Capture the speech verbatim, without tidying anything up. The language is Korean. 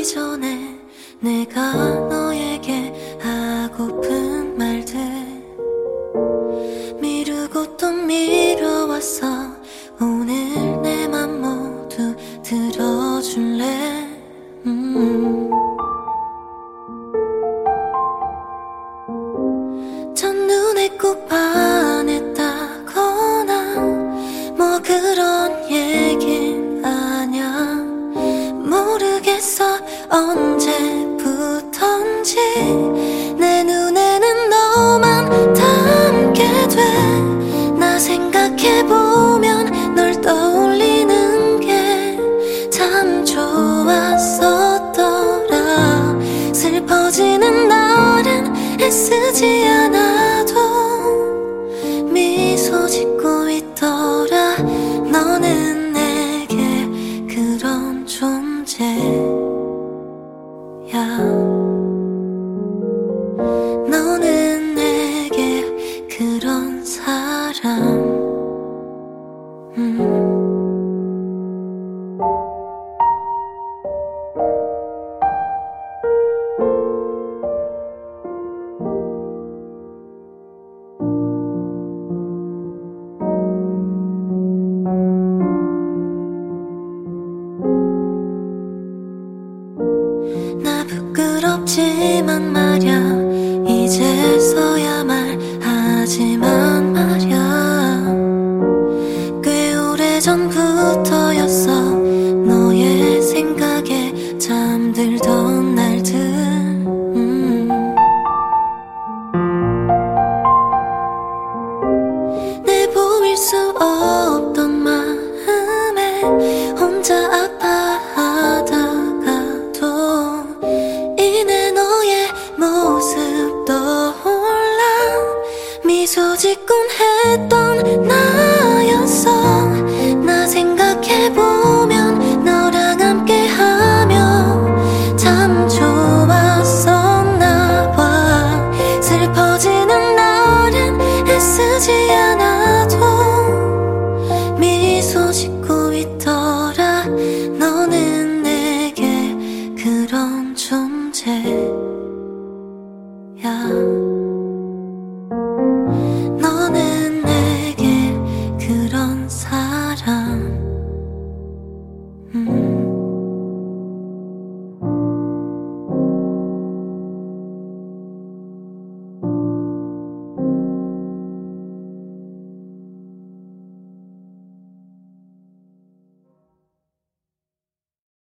전에 내가 너에게 하고픈 말들 미루고 또 미뤄왔어. 오늘 내 맘 모두 들어줄래? 음. 첫눈에 꼭 반했다거나 뭐 그런 얘긴 아냐. 모르겠어 언제부턴지 내 눈에는 너만 담게 돼. 나 생각해보면 널 떠올리는 게 참 좋았었더라. 슬퍼지는 날엔 애쓰지 않아도 미소 짓고 있더라. 너는 내게 그런 존재야. 너는 내게 그런 사람. 음. 나 부끄럽지만 말야 이제서야 말하지만 말야 꽤 오래전부터였어. 너의 생각에 잠들던 날들. 음. 내보일 수 없던 마음에 혼자 아파하다가도 이내 너의 모습 떠올라. 미소 짓곤 했던 나였어.